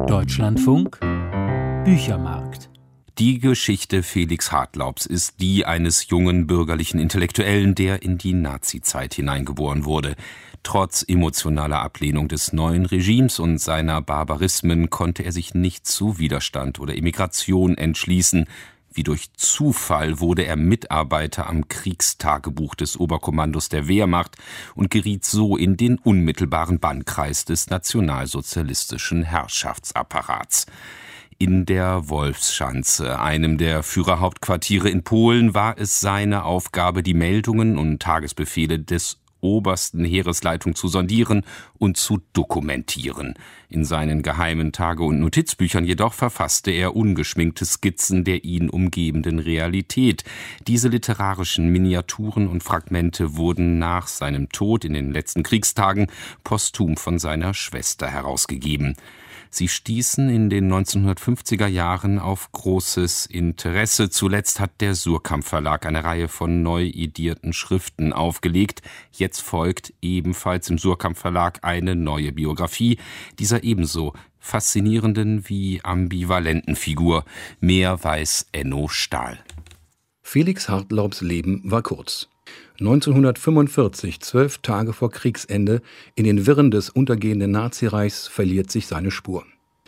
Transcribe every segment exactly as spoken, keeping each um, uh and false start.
Deutschlandfunk Büchermarkt. Die Geschichte Felix Hartlaubs ist die eines jungen bürgerlichen Intellektuellen, der in die Nazizeit hineingeboren wurde. Trotz emotionaler Ablehnung des neuen Regimes und seiner Barbarismen konnte er sich nicht zu Widerstand oder Emigration entschließen. Wie durch Zufall wurde er Mitarbeiter am Kriegstagebuch des Oberkommandos der Wehrmacht und geriet so in den unmittelbaren Bannkreis des nationalsozialistischen Herrschaftsapparats. In der Wolfschanze, einem der Führerhauptquartiere in Polen, war es seine Aufgabe, die Meldungen und Tagesbefehle des obersten Heeresleitung zu sondieren und zu dokumentieren. In seinen geheimen Tage- und Notizbüchern jedoch verfasste er ungeschminkte Skizzen der ihn umgebenden Realität. Diese literarischen Miniaturen und Fragmente wurden nach seinem Tod in den letzten Kriegstagen posthum von seiner Schwester herausgegeben. Sie stießen in den neunzehnhundertfünfziger Jahren auf großes Interesse. Zuletzt hat der Suhrkamp Verlag eine Reihe von neu edierten Schriften aufgelegt. Jetzt folgt ebenfalls im Suhrkamp Verlag eine neue Biografie dieser ebenso faszinierenden wie ambivalenten Figur. Mehr weiß Enno Stahl. Felix Hartlaubs Leben war kurz. neunzehnhundertfünfundvierzig, zwölf Tage vor Kriegsende, in den Wirren des untergehenden Nazireichs verliert sich seine Spur.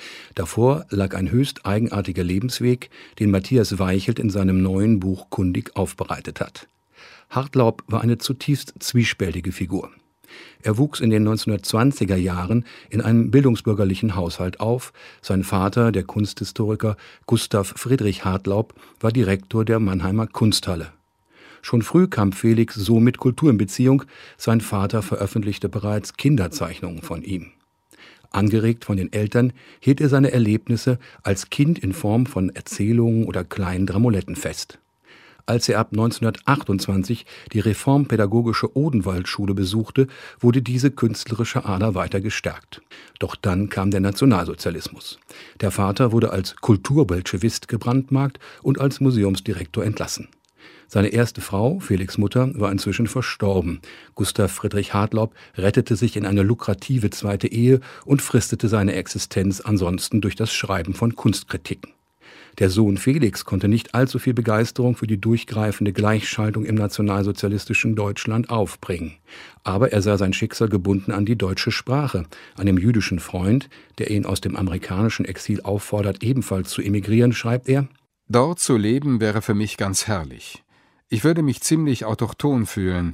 Davor lag ein höchst eigenartiger Lebensweg, den Matthias Weichelt in seinem neuen Buch kundig aufbereitet hat. Hartlaub war eine zutiefst zwiespältige Figur. Er wuchs in den neunzehnhundertzwanziger Jahren in einem bildungsbürgerlichen Haushalt auf. Sein Vater, der Kunsthistoriker Gustav Friedrich Hartlaub, war Direktor der Mannheimer Kunsthalle. Schon früh kam Felix so mit Kultur in Beziehung, sein Vater veröffentlichte bereits Kinderzeichnungen von ihm. Angeregt von den Eltern hielt er seine Erlebnisse als Kind in Form von Erzählungen oder kleinen Dramoletten fest. Als er ab neunzehnhundertachtundzwanzig die reformpädagogische Odenwaldschule besuchte, wurde diese künstlerische Ader weiter gestärkt. Doch dann kam der Nationalsozialismus. Der Vater wurde als Kulturbolschewist gebrandmarkt und als Museumsdirektor entlassen. Seine erste Frau, Felix' Mutter, war inzwischen verstorben. Gustav Friedrich Hartlaub rettete sich in eine lukrative zweite Ehe und fristete seine Existenz ansonsten durch das Schreiben von Kunstkritiken. Der Sohn Felix konnte nicht allzu viel Begeisterung für die durchgreifende Gleichschaltung im nationalsozialistischen Deutschland aufbringen. Aber er sah sein Schicksal gebunden an die deutsche Sprache, an dem jüdischen Freund, der ihn aus dem amerikanischen Exil auffordert, ebenfalls zu emigrieren, schreibt er: Dort zu leben wäre für mich ganz herrlich. Ich würde mich ziemlich autochthon fühlen.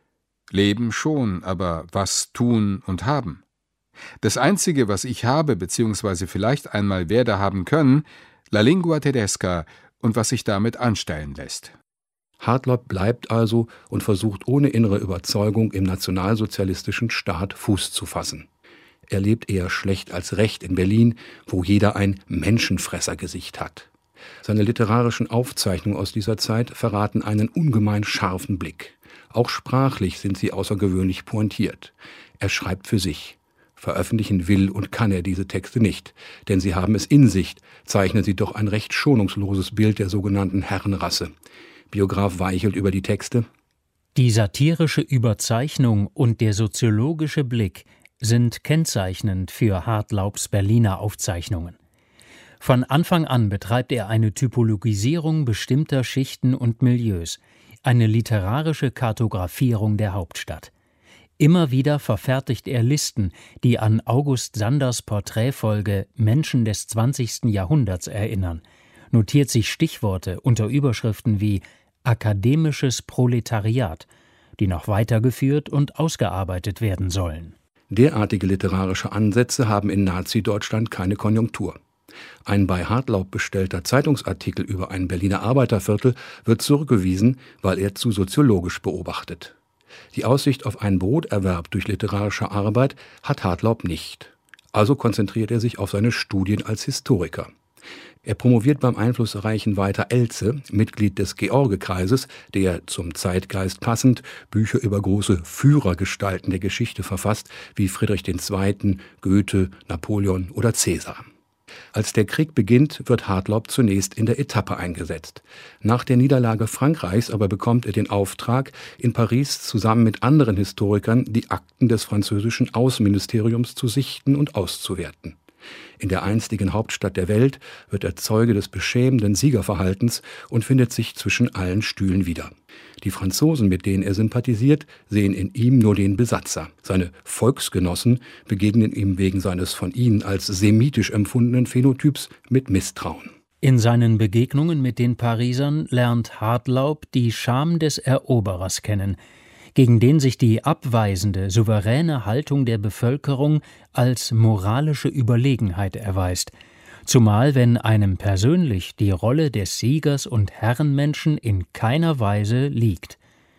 Leben schon, aber was tun und haben? Das Einzige, was ich habe, beziehungsweise vielleicht einmal werde haben können, la lingua tedesca und was sich damit anstellen lässt. Hartlaub bleibt also und versucht ohne innere Überzeugung im nationalsozialistischen Staat Fuß zu fassen. Er lebt eher schlecht als recht in Berlin, wo jeder ein Menschenfressergesicht hat. Seine literarischen Aufzeichnungen aus dieser Zeit verraten einen ungemein scharfen Blick. Auch sprachlich sind sie außergewöhnlich pointiert. Er schreibt für sich. Veröffentlichen will und kann er diese Texte nicht, denn sie haben es in sich, zeichnen sie doch ein recht schonungsloses Bild der sogenannten Herrenrasse. Biograf Weichelt über die Texte: Die satirische Überzeichnung und der soziologische Blick sind kennzeichnend für Hartlaubs Berliner Aufzeichnungen. Von Anfang an betreibt er eine Typologisierung bestimmter Schichten und Milieus, eine literarische Kartografierung der Hauptstadt. Immer wieder verfertigt er Listen, die an August Sanders Porträtfolge Menschen des zwanzigsten Jahrhunderts erinnern, notiert sich Stichworte unter Überschriften wie akademisches Proletariat, die noch weitergeführt und ausgearbeitet werden sollen. Derartige literarische Ansätze haben in Nazi-Deutschland keine Konjunktur. Ein bei Hartlaub bestellter Zeitungsartikel über ein Berliner Arbeiterviertel wird zurückgewiesen, weil er zu soziologisch beobachtet. Die Aussicht auf einen Broterwerb durch literarische Arbeit hat Hartlaub nicht. Also konzentriert er sich auf seine Studien als Historiker. Er promoviert beim einflussreichen Walter Elze, Mitglied des George-Kreises, der zum Zeitgeist passend Bücher über große Führergestalten der Geschichte verfasst, wie Friedrich der Zweite., Goethe, Napoleon oder Cäsar. Als der Krieg beginnt, wird Hartlaub zunächst in der Etappe eingesetzt. Nach der Niederlage Frankreichs aber bekommt er den Auftrag, in Paris zusammen mit anderen Historikern die Akten des französischen Außenministeriums zu sichten und auszuwerten. In der einstigen Hauptstadt der Welt wird er Zeuge des beschämenden Siegerverhaltens und findet sich zwischen allen Stühlen wieder. Die Franzosen, mit denen er sympathisiert, sehen in ihm nur den Besatzer. Seine Volksgenossen begegnen ihm wegen seines von ihnen als semitisch empfundenen Phänotyps mit Misstrauen. In seinen Begegnungen mit den Parisern lernt Hartlaub die Scham des Eroberers kennen, gegen den sich die abweisende, souveräne Haltung der Bevölkerung als moralische Überlegenheit erweist, zumal wenn einem persönlich die Rolle des Siegers und Herrenmenschen in keiner Weise liegt.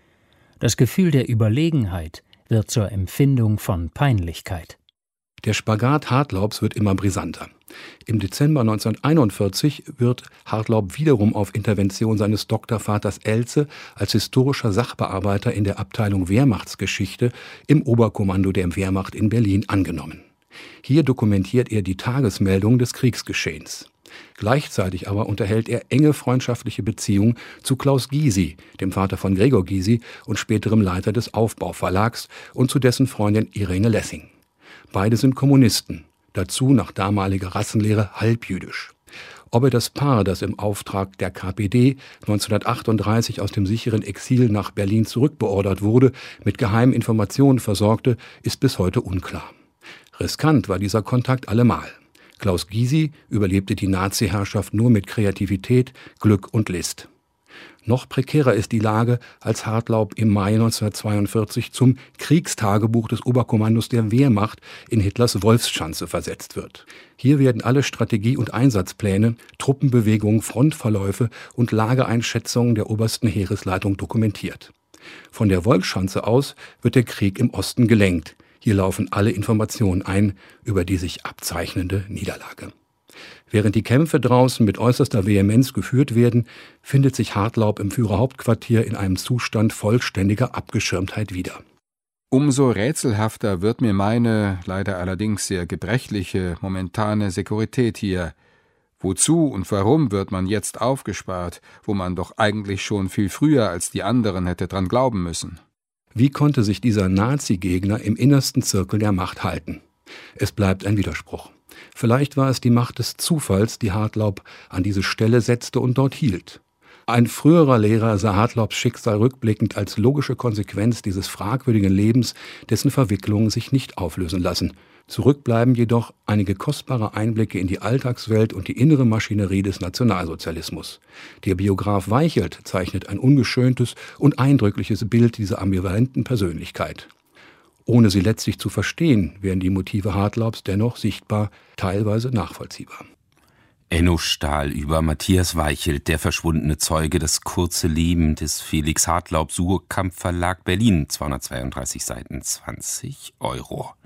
Das Gefühl der Überlegenheit wird zur Empfindung von Peinlichkeit. Der Spagat Hartlaubs wird immer brisanter. Im Dezember neunzehnhunderteinundvierzig wird Hartlaub wiederum auf Intervention seines Doktorvaters Elze als historischer Sachbearbeiter in der Abteilung Wehrmachtsgeschichte im Oberkommando der Wehrmacht in Berlin angenommen. Hier dokumentiert er die Tagesmeldungen des Kriegsgeschehens. Gleichzeitig aber unterhält er enge freundschaftliche Beziehungen zu Klaus Gysi, dem Vater von Gregor Gysi und späterem Leiter des Aufbau-Verlags, und zu dessen Freundin Irene Lessing. Beide sind Kommunisten, dazu nach damaliger Rassenlehre halbjüdisch. Ob er das Paar, das im Auftrag der K P D neunzehnhundertachtunddreißig aus dem sicheren Exil nach Berlin zurückbeordert wurde, mit geheimen Informationen versorgte, ist bis heute unklar. Riskant war dieser Kontakt allemal. Klaus Gysi überlebte die Nazi-Herrschaft nur mit Kreativität, Glück und List. Noch prekärer ist die Lage, als Hartlaub im Mai neunzehnhundertzweiundvierzig zum Kriegstagebuch des Oberkommandos der Wehrmacht in Hitlers Wolfschanze versetzt wird. Hier werden alle Strategie- und Einsatzpläne, Truppenbewegungen, Frontverläufe und Lageeinschätzungen der obersten Heeresleitung dokumentiert. Von der Wolfschanze aus wird der Krieg im Osten gelenkt. Hier laufen alle Informationen ein über die sich abzeichnende Niederlage. Während die Kämpfe draußen mit äußerster Vehemenz geführt werden, findet sich Hartlaub im Führerhauptquartier in einem Zustand vollständiger Abgeschirmtheit wieder. Umso rätselhafter wird mir meine, leider allerdings sehr gebrechliche, momentane Sekurität hier. Wozu und warum wird man jetzt aufgespart, wo man doch eigentlich schon viel früher als die anderen hätte dran glauben müssen? Wie konnte sich dieser Nazi-Gegner im innersten Zirkel der Macht halten? Es bleibt ein Widerspruch. Vielleicht war es die Macht des Zufalls, die Hartlaub an diese Stelle setzte und dort hielt. Ein früherer Lehrer sah Hartlaubs Schicksal rückblickend als logische Konsequenz dieses fragwürdigen Lebens, dessen Verwicklungen sich nicht auflösen lassen. Zurückbleiben jedoch einige kostbare Einblicke in die Alltagswelt und die innere Maschinerie des Nationalsozialismus. Der Biograf Weichelt zeichnet ein ungeschöntes und eindrückliches Bild dieser ambivalenten Persönlichkeit. Ohne sie letztlich zu verstehen, wären die Motive Hartlaubs dennoch sichtbar, teilweise nachvollziehbar. Enno Stahl über Matthias Weichelt, der verschwundene Zeuge, das kurze Leben des Felix Hartlaub, Suhrkamp Verlag Berlin, zweihundertzweiunddreißig Seiten, zwanzig Euro.